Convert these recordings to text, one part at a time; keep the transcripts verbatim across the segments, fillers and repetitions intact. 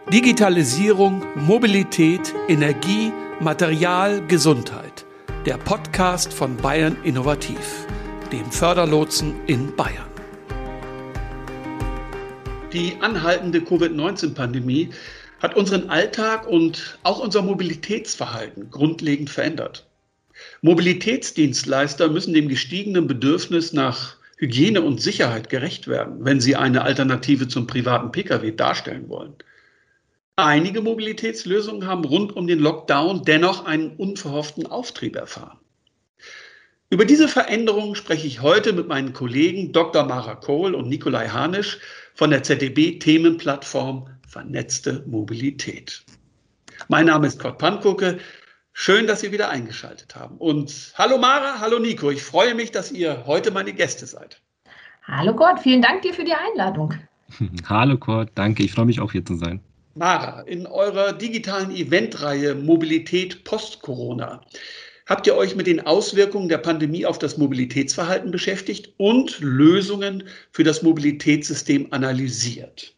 Digitalisierung, Mobilität, Energie, Material, Gesundheit. Der Podcast von Bayern Innovativ, dem Förderlotsen in Bayern. Die anhaltende Covid neunzehn Pandemie hat unseren Alltag und auch unser Mobilitätsverhalten grundlegend verändert. Mobilitätsdienstleister müssen dem gestiegenen Bedürfnis nach Hygiene und Sicherheit gerecht werden, wenn sie eine Alternative zum privaten Pkw darstellen wollen. Einige Mobilitätslösungen haben rund um den Lockdown dennoch einen unverhofften Auftrieb erfahren. Über diese Veränderungen spreche ich heute mit meinen Kollegen Doktor Mara Kohl und Nikolai Harnisch von der Z D B-Themenplattform Vernetzte Mobilität. Mein Name ist Kurt Pankoke. Schön, dass Sie wieder eingeschaltet haben. Und hallo Mara, hallo Nico. Ich freue mich, dass ihr heute meine Gäste seid. Hallo Kurt, vielen Dank dir für die Einladung. Hallo Kurt, danke. Ich freue mich auch hier zu sein. Mara, in eurer digitalen Eventreihe Mobilität Post-Corona habt ihr euch mit den Auswirkungen der Pandemie auf das Mobilitätsverhalten beschäftigt und Lösungen für das Mobilitätssystem analysiert.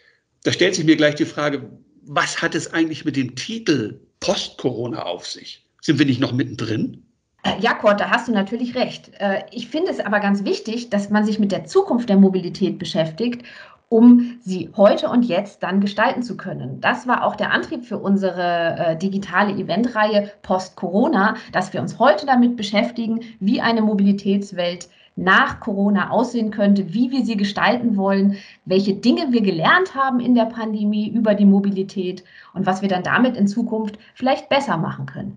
Da stellt sich mir gleich die Frage, was hat es eigentlich mit dem Titel Post-Corona auf sich? Sind wir nicht noch mittendrin? Ja, Kurt, da hast du natürlich recht. Ich finde es aber ganz wichtig, dass man sich mit der Zukunft der Mobilität beschäftigt, um sie heute und jetzt dann gestalten zu können. Das war auch der Antrieb für unsere äh, digitale Eventreihe Post-Corona, dass wir uns heute damit beschäftigen, wie eine Mobilitätswelt nach Corona aussehen könnte, wie wir sie gestalten wollen, welche Dinge wir gelernt haben in der Pandemie über die Mobilität und was wir dann damit in Zukunft vielleicht besser machen können.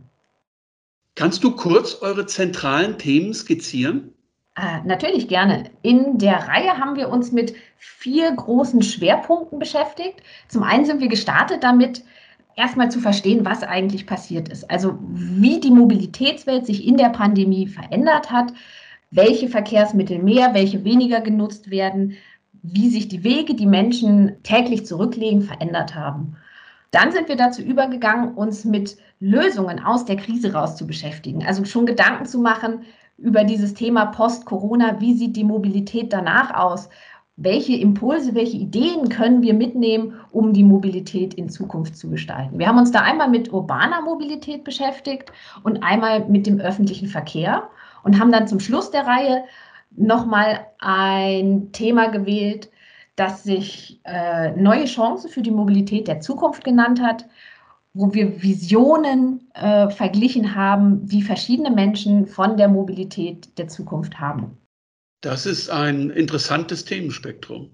Kannst du kurz eure zentralen Themen skizzieren? Äh, natürlich gerne. In der Reihe haben wir uns mit vier großen Schwerpunkten beschäftigt. Zum einen sind wir gestartet damit, erstmal zu verstehen, was eigentlich passiert ist. Also wie die Mobilitätswelt sich in der Pandemie verändert hat, welche Verkehrsmittel mehr, welche weniger genutzt werden, wie sich die Wege, die Menschen täglich zurücklegen, verändert haben. Dann sind wir dazu übergegangen, uns mit Lösungen aus der Krise raus zu beschäftigen. Also schon Gedanken zu machen über dieses Thema Post-Corona, wie sieht die Mobilität danach aus? Welche Impulse, welche Ideen können wir mitnehmen, um die Mobilität in Zukunft zu gestalten? Wir haben uns da einmal mit urbaner Mobilität beschäftigt und einmal mit dem öffentlichen Verkehr und haben dann zum Schluss der Reihe nochmal ein Thema gewählt, das sich äh, neue Chancen für die Mobilität der Zukunft genannt hat, wo wir Visionen äh, verglichen haben, die verschiedene Menschen von der Mobilität der Zukunft haben. Das ist ein interessantes Themenspektrum.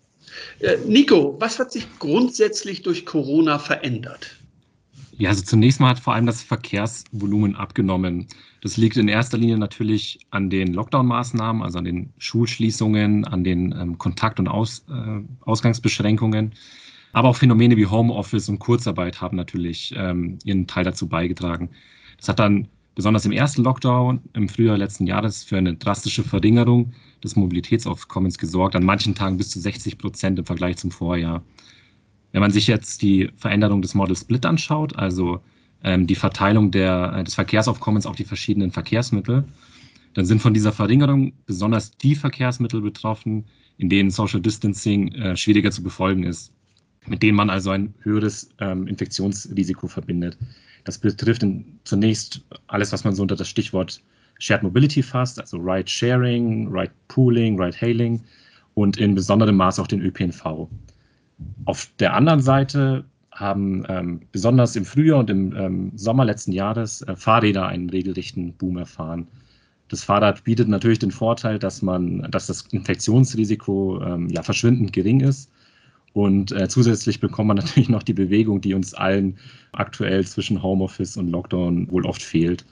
Äh, Nico, was hat sich grundsätzlich durch Corona verändert? Ja, also zunächst mal hat vor allem das Verkehrsvolumen abgenommen. Das liegt in erster Linie natürlich an den Lockdown-Maßnahmen, also an den Schulschließungen, an den ähm, Kontakt- und Aus, äh, Ausgangsbeschränkungen. Aber auch Phänomene wie Homeoffice und Kurzarbeit haben natürlich ähm, ihren Teil dazu beigetragen. Das hat dann besonders im ersten Lockdown im Frühjahr letzten Jahres für eine drastische Verringerung des Mobilitätsaufkommens gesorgt, an manchen Tagen bis zu sechzig Prozent im Vergleich zum Vorjahr. Wenn man sich jetzt die Veränderung des Model Split anschaut, also ähm, die Verteilung der, des Verkehrsaufkommens auf die verschiedenen Verkehrsmittel, dann sind von dieser Verringerung besonders die Verkehrsmittel betroffen, in denen Social Distancing äh, schwieriger zu befolgen ist, mit denen man also ein höheres ähm, Infektionsrisiko verbindet. Das betrifft in, zunächst alles, was man so unter das Stichwort Shared Mobility fasst, also Ride-Sharing, Ride-Pooling, Ride-Hailing und in besonderem Maß auch den Ö P N V. Auf der anderen Seite haben ähm, besonders im Frühjahr und im ähm, Sommer letzten Jahres äh, Fahrräder einen regelrechten Boom erfahren. Das Fahrrad bietet natürlich den Vorteil, dass man, dass das Infektionsrisiko ähm, ja verschwindend gering ist. Und äh, zusätzlich bekommt man natürlich noch die Bewegung, die uns allen aktuell zwischen Homeoffice und Lockdown wohl oft fehlt.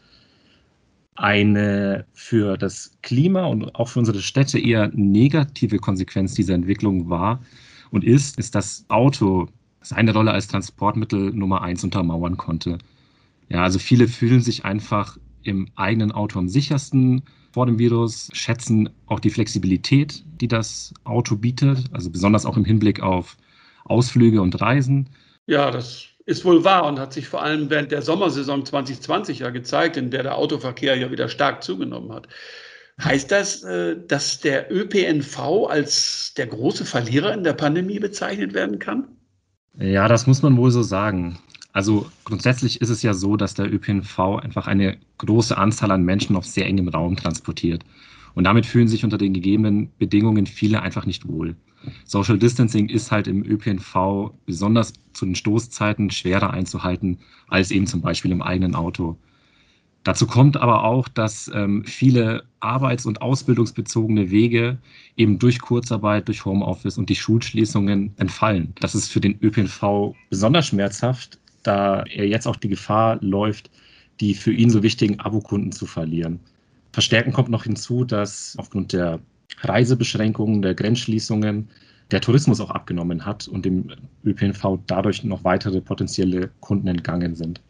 Eine für das Klima und auch für unsere Städte eher negative Konsequenz dieser Entwicklung war und ist, ist das Auto seine Rolle als Transportmittel Nummer eins untermauern konnte. Ja, also viele fühlen sich einfach im eigenen Auto am sichersten vor dem Virus, schätzen auch die Flexibilität, die das Auto bietet, also besonders auch im Hinblick auf Ausflüge und Reisen. Ja, das ist wohl wahr und hat sich vor allem während der Sommersaison zwanzig zwanzig ja gezeigt, in der der Autoverkehr ja wieder stark zugenommen hat. Heißt das, dass der Ö P N V als der große Verlierer in der Pandemie bezeichnet werden kann? Ja, das muss man wohl so sagen. Also grundsätzlich ist es ja so, dass der Ö P N V einfach eine große Anzahl an Menschen auf sehr engem Raum transportiert. Und damit fühlen sich unter den gegebenen Bedingungen viele einfach nicht wohl. Social Distancing ist halt im Ö P N V besonders zu den Stoßzeiten schwerer einzuhalten als eben zum Beispiel im eigenen Auto. Dazu kommt aber auch, dass ähm, viele arbeits- und ausbildungsbezogene Wege eben durch Kurzarbeit, durch Homeoffice und die Schulschließungen entfallen. Das ist für den Ö P N V besonders schmerzhaft, da er jetzt auch die Gefahr läuft, die für ihn so wichtigen Abokunden zu verlieren. Verstärkend kommt noch hinzu, dass aufgrund der Reisebeschränkungen, der Grenzschließungen der Tourismus auch abgenommen hat und dem Ö P N V dadurch noch weitere potenzielle Kunden entgangen sind.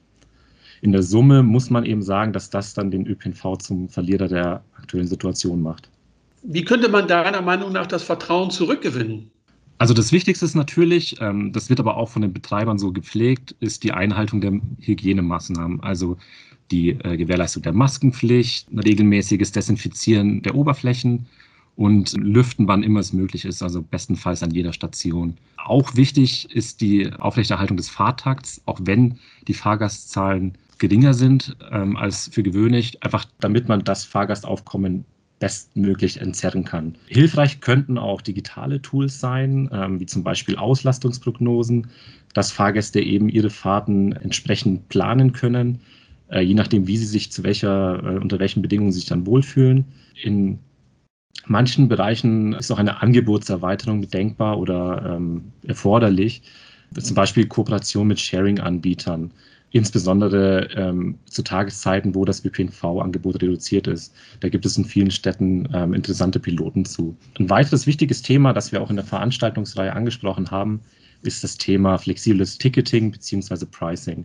In der Summe muss man eben sagen, dass das dann den Ö P N V zum Verlierer der aktuellen Situation macht. Wie könnte man deiner Meinung nach das Vertrauen zurückgewinnen? Also das Wichtigste ist natürlich, ähm, das wird aber auch von den Betreibern so gepflegt, ist die Einhaltung der Hygienemaßnahmen. Also die äh, Gewährleistung der Maskenpflicht, ein regelmäßiges Desinfizieren der Oberflächen und Lüften, wann immer es möglich ist, also bestenfalls an jeder Station. Auch wichtig ist die Aufrechterhaltung des Fahrtakts, auch wenn die Fahrgastzahlen geringer sind ähm, als für gewöhnlich, einfach damit man das Fahrgastaufkommen bestmöglich entzerren kann. Hilfreich könnten auch digitale Tools sein, ähm, wie zum Beispiel Auslastungsprognosen, dass Fahrgäste eben ihre Fahrten entsprechend planen können, äh, je nachdem, wie sie sich zu welcher, äh, unter welchen Bedingungen sie sich dann wohlfühlen. In manchen Bereichen ist auch eine Angebotserweiterung denkbar oder ähm, erforderlich, zum Beispiel Kooperation mit Sharing-Anbietern, insbesondere ähm, zu Tageszeiten, wo das Ö P N V-Angebot reduziert ist. Da gibt es in vielen Städten ähm, interessante Piloten zu. Ein weiteres wichtiges Thema, das wir auch in der Veranstaltungsreihe angesprochen haben, ist das Thema flexibles Ticketing bzw. Pricing.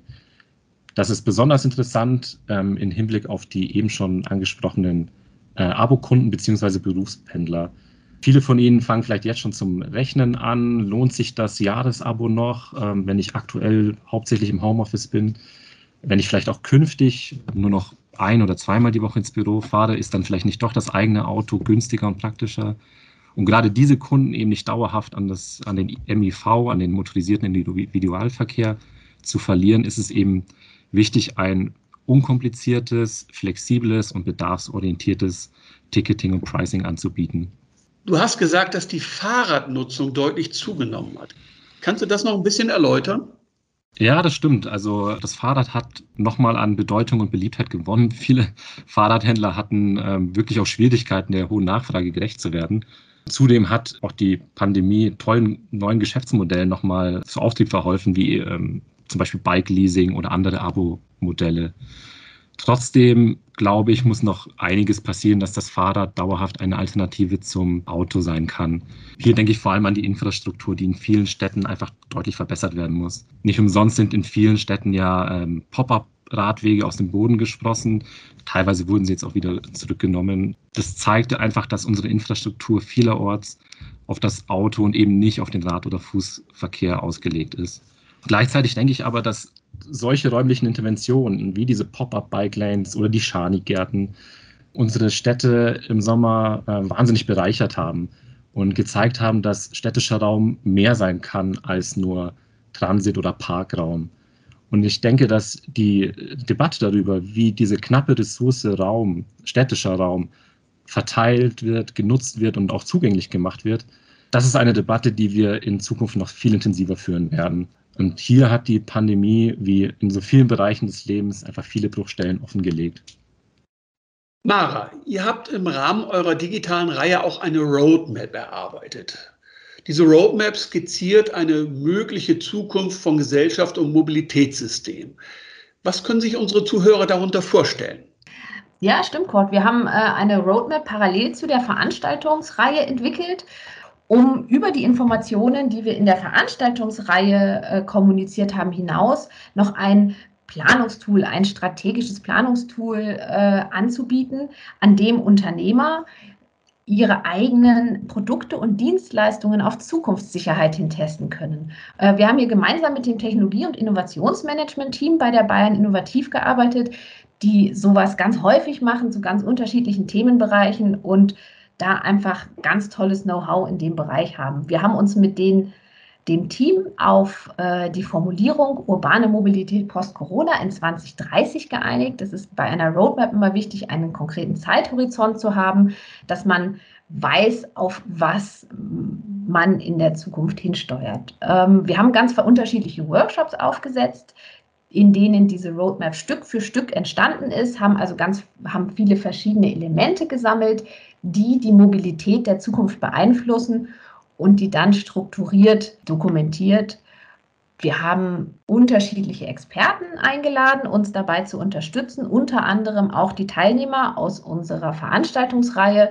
Das ist besonders interessant ähm, im Hinblick auf die eben schon angesprochenen äh, Abokunden bzw. Berufspendler. Viele von Ihnen fangen vielleicht jetzt schon zum Rechnen an. Lohnt sich das Jahresabo noch, ähm, wenn ich aktuell hauptsächlich im Homeoffice bin? Wenn ich vielleicht auch künftig nur noch ein- oder zweimal die Woche ins Büro fahre, ist dann vielleicht nicht doch das eigene Auto günstiger und praktischer? Um gerade diese Kunden eben nicht dauerhaft an, das, an den M I V, an den motorisierten Individualverkehr zu verlieren, ist es eben wichtig, ein unkompliziertes, flexibles und bedarfsorientiertes Ticketing und Pricing anzubieten. Du hast gesagt, dass die Fahrradnutzung deutlich zugenommen hat. Kannst du das noch ein bisschen erläutern? Ja, das stimmt. Also das Fahrrad hat nochmal an Bedeutung und Beliebtheit gewonnen. Viele Fahrradhändler hatten ähm, wirklich auch Schwierigkeiten, der hohen Nachfrage gerecht zu werden. Zudem hat auch die Pandemie tollen neuen Geschäftsmodellen nochmal zu Auftrieb verholfen, wie ähm, zum Beispiel Bike-Leasing oder andere Abo-Modelle. Trotzdem, glaube ich, muss noch einiges passieren, dass das Fahrrad dauerhaft eine Alternative zum Auto sein kann. Hier denke ich vor allem an die Infrastruktur, die in vielen Städten einfach deutlich verbessert werden muss. Nicht umsonst sind in vielen Städten ja ähm, Pop-up-Radwege aus dem Boden gesprossen. Teilweise wurden sie jetzt auch wieder zurückgenommen. Das zeigte einfach, dass unsere Infrastruktur vielerorts auf das Auto und eben nicht auf den Rad- oder Fußverkehr ausgelegt ist. Gleichzeitig denke ich aber, dass solche räumlichen Interventionen wie diese Pop-up-Bike-Lanes oder die Schanigärten unsere Städte im Sommer äh, wahnsinnig bereichert haben und gezeigt haben, dass städtischer Raum mehr sein kann als nur Transit- oder Parkraum. Und ich denke, dass die Debatte darüber, wie diese knappe Ressource Raum, städtischer Raum, verteilt wird, genutzt wird und auch zugänglich gemacht wird, das ist eine Debatte, die wir in Zukunft noch viel intensiver führen werden. Und hier hat die Pandemie, wie in so vielen Bereichen des Lebens, einfach viele Bruchstellen offengelegt. Mara, ihr habt im Rahmen eurer digitalen Reihe auch eine Roadmap erarbeitet. Diese Roadmap skizziert eine mögliche Zukunft von Gesellschaft und Mobilitätssystem. Was können sich unsere Zuhörer darunter vorstellen? Ja, stimmt, Kurt. Wir haben äh, eine Roadmap parallel zu der Veranstaltungsreihe entwickelt, um über die Informationen, die wir in der Veranstaltungsreihe äh, kommuniziert haben, hinaus noch ein Planungstool, ein strategisches Planungstool äh, anzubieten, an dem Unternehmer ihre eigenen Produkte und Dienstleistungen auf Zukunftssicherheit hin testen können. Äh, wir haben hier gemeinsam mit dem Technologie- und Innovationsmanagement-Team bei der Bayern Innovativ gearbeitet, die sowas ganz häufig machen zu ganz unterschiedlichen Themenbereichen und da einfach ganz tolles Know-how in dem Bereich haben. Wir haben uns mit den dem Team auf äh, die Formulierung urbane Mobilität post-Corona in zwanzig dreißig geeinigt. Es ist bei einer Roadmap immer wichtig, einen konkreten Zeithorizont zu haben, dass man weiß, auf was man in der Zukunft hinsteuert. Ähm, wir haben ganz unterschiedliche Workshops aufgesetzt, in denen diese Roadmap Stück für Stück entstanden ist, haben also ganz, haben viele verschiedene Elemente gesammelt, die die Mobilität der Zukunft beeinflussen und die dann strukturiert dokumentiert. Wir haben unterschiedliche Experten eingeladen, uns dabei zu unterstützen, unter anderem auch die Teilnehmer aus unserer Veranstaltungsreihe,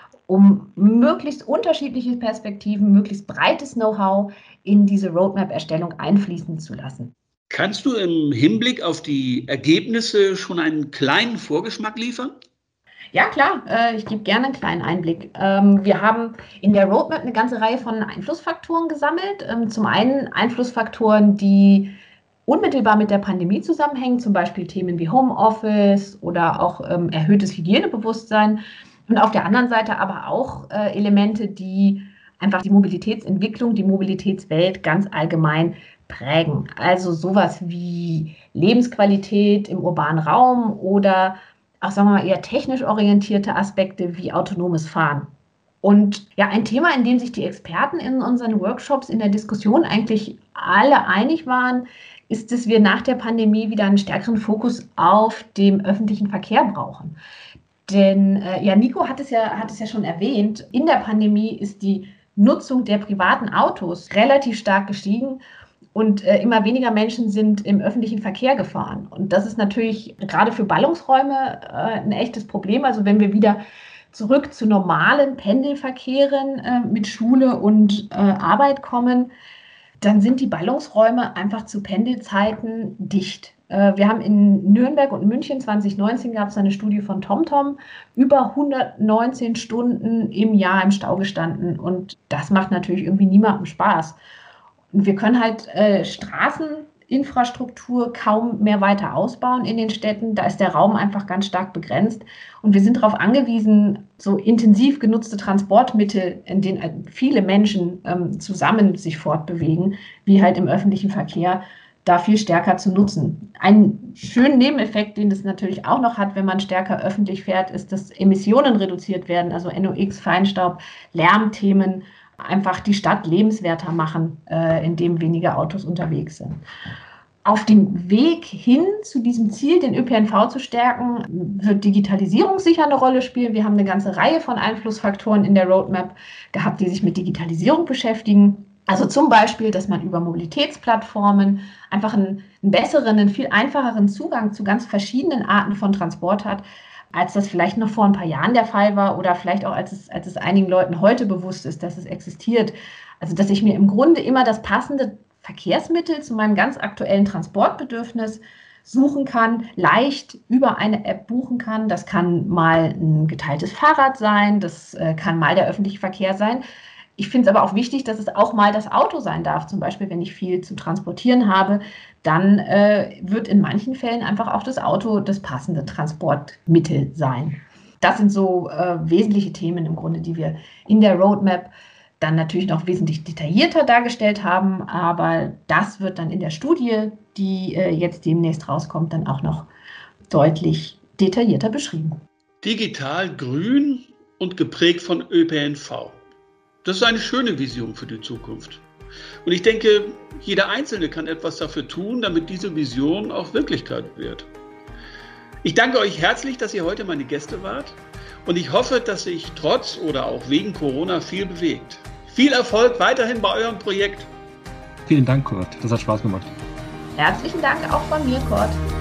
um möglichst unterschiedliche Perspektiven, möglichst breites Know-how in diese Roadmap-Erstellung einfließen zu lassen. Kannst du im Hinblick auf die Ergebnisse schon einen kleinen Vorgeschmack liefern? Ja, klar, ich gebe gerne einen kleinen Einblick. Wir haben in der Roadmap eine ganze Reihe von Einflussfaktoren gesammelt. Zum einen Einflussfaktoren, die unmittelbar mit der Pandemie zusammenhängen, zum Beispiel Themen wie Homeoffice oder auch erhöhtes Hygienebewusstsein. Und auf der anderen Seite aber auch Elemente, die einfach die Mobilitätsentwicklung, die Mobilitätswelt ganz allgemein prägen. Also sowas wie Lebensqualität im urbanen Raum oder auch, sagen wir mal, eher technisch orientierte Aspekte wie autonomes Fahren. Und ja, ein Thema, in dem sich die Experten in unseren Workshops in der Diskussion eigentlich alle einig waren, ist, dass wir nach der Pandemie wieder einen stärkeren Fokus auf dem öffentlichen Verkehr brauchen. Denn äh, ja, Nico hat es ja, hat es ja schon erwähnt, in der Pandemie ist die Nutzung der privaten Autos relativ stark gestiegen. Und äh, immer weniger Menschen sind im öffentlichen Verkehr gefahren. Und das ist natürlich gerade für Ballungsräume äh, ein echtes Problem. Also wenn wir wieder zurück zu normalen Pendelverkehren äh, mit Schule und äh, Arbeit kommen, dann sind die Ballungsräume einfach zu Pendelzeiten dicht. Äh, wir haben in Nürnberg und München zwanzig neunzehn gab es eine Studie von TomTom, über hundertneunzehn Stunden im Jahr im Stau gestanden. Und das macht natürlich irgendwie niemandem Spaß. Und wir können halt äh, Straßeninfrastruktur kaum mehr weiter ausbauen in den Städten. Da ist der Raum einfach ganz stark begrenzt. Und wir sind darauf angewiesen, so intensiv genutzte Transportmittel, in denen viele Menschen ähm, zusammen sich fortbewegen, wie halt im öffentlichen Verkehr, da viel stärker zu nutzen. Ein schöner Nebeneffekt, den das natürlich auch noch hat, wenn man stärker öffentlich fährt, ist, dass Emissionen reduziert werden, also N O X, Feinstaub, Lärmthemen, einfach die Stadt lebenswerter machen, äh, indem weniger Autos unterwegs sind. Auf dem Weg hin zu diesem Ziel, den Ö P N V zu stärken, wird Digitalisierung sicher eine Rolle spielen. Wir haben eine ganze Reihe von Einflussfaktoren in der Roadmap gehabt, die sich mit Digitalisierung beschäftigen. Also zum Beispiel, dass man über Mobilitätsplattformen einfach einen, einen besseren, einen viel einfacheren Zugang zu ganz verschiedenen Arten von Transport hat, als das vielleicht noch vor ein paar Jahren der Fall war oder vielleicht auch als es, als es einigen Leuten heute bewusst ist, dass es existiert. Also dass ich mir im Grunde immer das passende Verkehrsmittel zu meinem ganz aktuellen Transportbedürfnis suchen kann, leicht über eine App buchen kann. Das kann mal ein geteiltes Fahrrad sein, das äh, kann mal der öffentliche Verkehr sein. Ich finde es aber auch wichtig, dass es auch mal das Auto sein darf. Zum Beispiel, wenn ich viel zu transportieren habe, dann äh, wird in manchen Fällen einfach auch das Auto das passende Transportmittel sein. Das sind so äh, wesentliche Themen im Grunde, die wir in der Roadmap dann natürlich noch wesentlich detaillierter dargestellt haben. Aber das wird dann in der Studie, die äh, jetzt demnächst rauskommt, dann auch noch deutlich detaillierter beschrieben. Digital, grün und geprägt von Ö P N V. Das ist eine schöne Vision für die Zukunft. Und ich denke, jeder Einzelne kann etwas dafür tun, damit diese Vision auch Wirklichkeit wird. Ich danke euch herzlich, dass ihr heute meine Gäste wart. Und ich hoffe, dass sich trotz oder auch wegen Corona viel bewegt. Viel Erfolg weiterhin bei eurem Projekt. Vielen Dank, Kurt. Das hat Spaß gemacht. Herzlichen Dank auch von mir, Kurt.